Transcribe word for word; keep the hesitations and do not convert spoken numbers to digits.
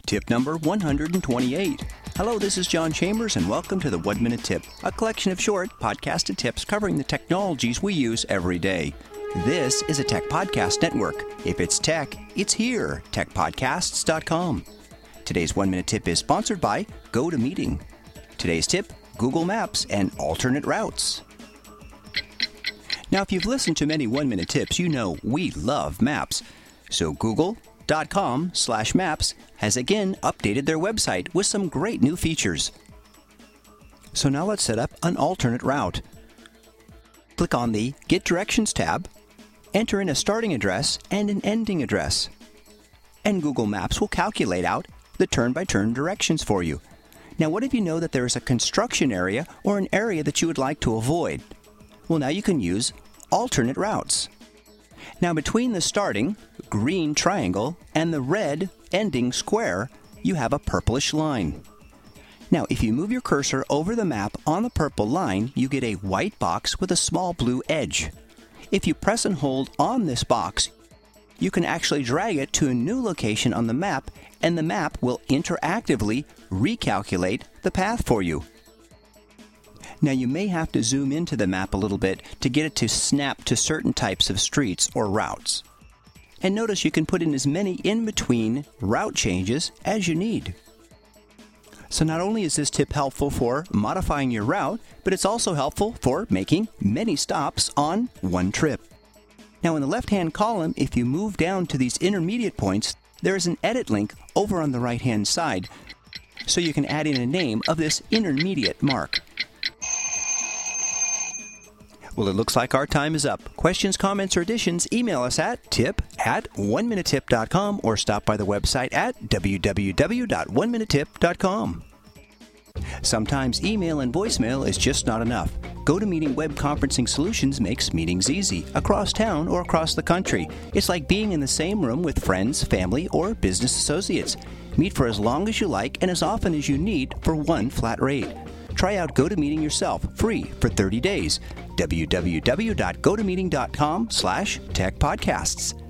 Tip number one hundred twenty-eight. Hello, this is John Chambers, and welcome to the One Minute Tip, a collection of short, podcasted tips covering the technologies we use every day. This is a Tech Podcast Network. If it's tech, it's here, tech podcasts dot com. Today's One Minute Tip is sponsored by GoToMeeting. Today's tip, Google Maps and alternate routes. Now, if you've listened to many One Minute Tips, you know we love maps. So Google dot com slash maps has again updated their website with some great new features. So now let's set up an alternate route. Click on the Get Directions tab, enter in a starting address and an ending address, and Google Maps will calculate out the turn-by-turn directions for you. Now, what if you know that there is a construction area or an area that you would like to avoid? Well, now you can use alternate routes. Now, between the starting green triangle and the red ending square, you have a purplish line. Now, if you move your cursor over the map on the purple line, you get a white box with a small blue edge. If you press and hold on this box, you can actually drag it to a new location on the map, and the map will interactively recalculate the path for you. Now, you may have to zoom into the map a little bit to get it to snap to certain types of streets or routes. And notice you can put in as many in-between route changes as you need. So not only is this tip helpful for modifying your route, but it's also helpful for making many stops on one trip. Now, in the left-hand column, if you move down to these intermediate points, there is an edit link over on the right-hand side, so you can add in a name of this intermediate mark. Well, it looks like our time is up. Questions, comments, or additions, email us at tip at one minute tip dot com or stop by the website at w w w dot one minute tip dot com. Sometimes email and voicemail is just not enough. GoToMeeting web conferencing solutions makes meetings easy, across town or across the country. It's like being in the same room with friends, family, or business associates. Meet for as long as you like and as often as you need for one flat rate. Try out GoToMeeting yourself, free for thirty days. w w w dot go to meeting dot com slash tech podcasts.